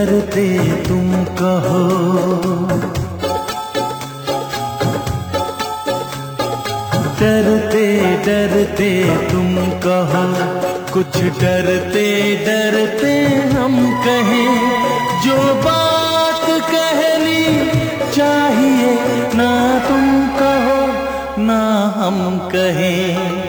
डरते तुम कहो, डरते डरते तुम कहो, कुछ डरते डरते हम कहें, जो बात कहनी चाहिए ना तुम कहो ना हम कहें।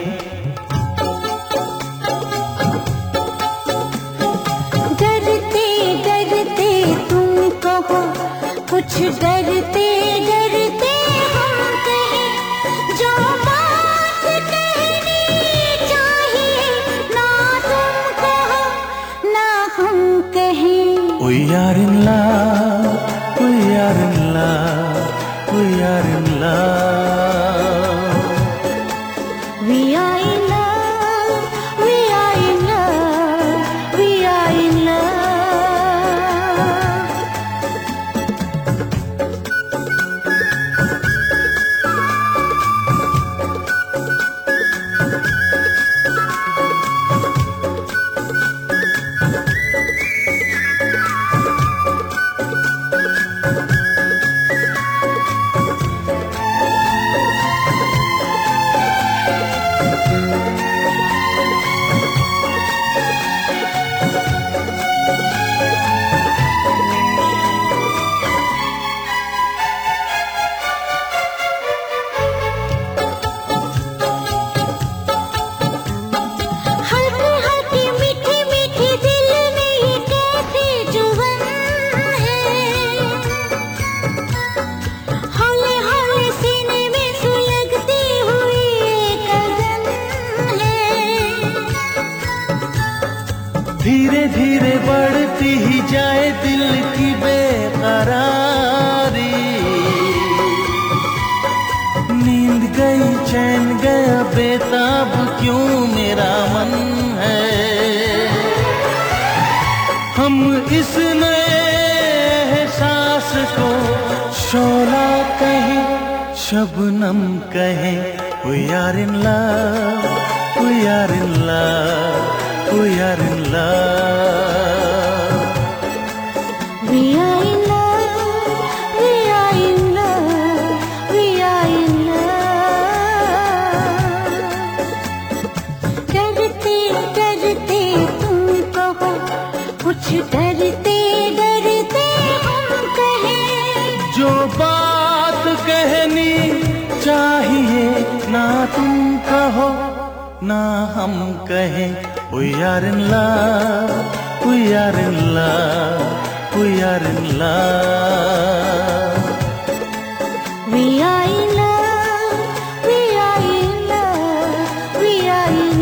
डरते डरते तुम कहो, कुछ डरते डरते हम कहें, जो बात कहनी चाहिए ना तुम कहो ना हम कहें। We are in love, we are in love, we are in love. We are in love, we are in love, we are in love. धीरे धीरे बढ़ती ही जाए दिल की बेकरारी, नींद गई चैन गया बेताब क्यों मेरा मन है। हम इस नए एहसास को शोला कहें शबनम कहें। We are in love, we are in love, we are in love. We are in love, we are in love, we are in love. डरते डरते तुम कहो, कुछ डरते डरते हम कहें, जो बात कहनी चाहिए ना तुम कहो ना हम कहें। We are in love, we are in love, we are in love. we are in love, we are in love, we are in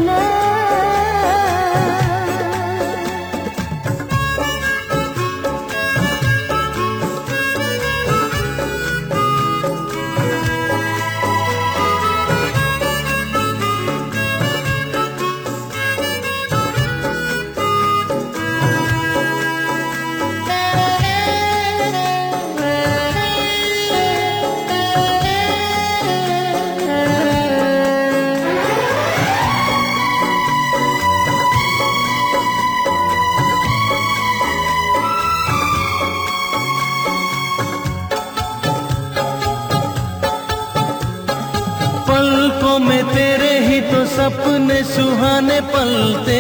पलकों में तेरे ही तो सपने सुहाने पलते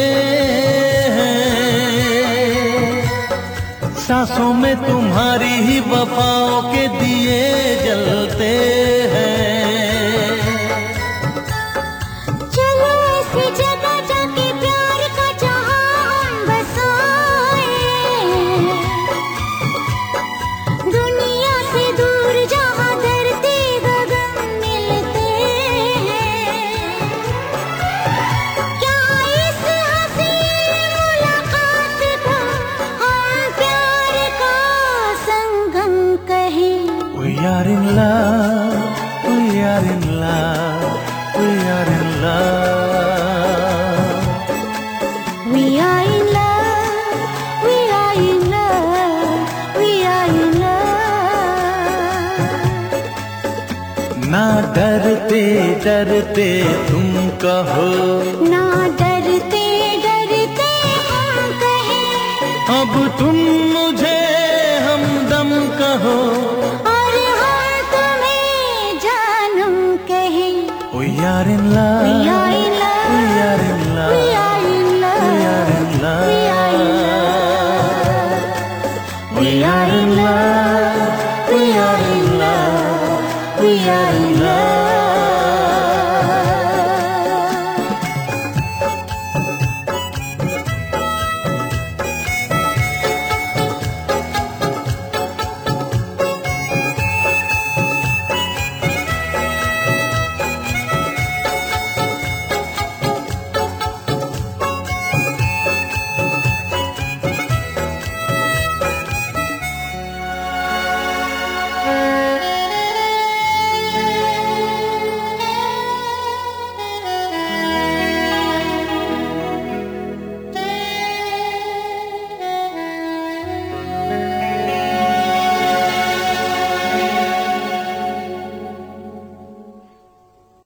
हैं, सांसों में तुम्हारी ही वफाओं के दिए जलते हैं। चलो ऐसी जगह जाके प्यार का जहां हम बसाएं, दुनिया से दूर जहां धरती गगन मिलते हैं। क्या इस हंसी मुलाकात को हम प्यार का संगम कहें। We are in love, we are in love, we are in love. We are in love, we are in love, we are in love. ना डरते डरते तुम कहो,